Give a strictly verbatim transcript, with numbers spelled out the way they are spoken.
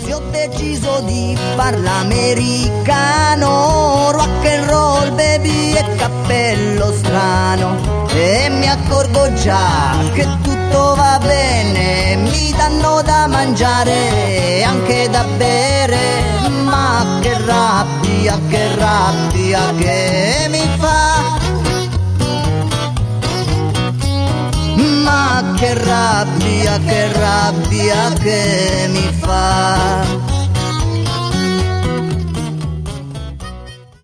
Oggi ho deciso di far l'americano, rock and roll, baby e cappello strano. E mi accorgo già che tutto va bene, mi danno da mangiare e anche da bere. Ma che rabbia, che rabbia che mi fa. Ma che rabbia, che rabbia che mi fa.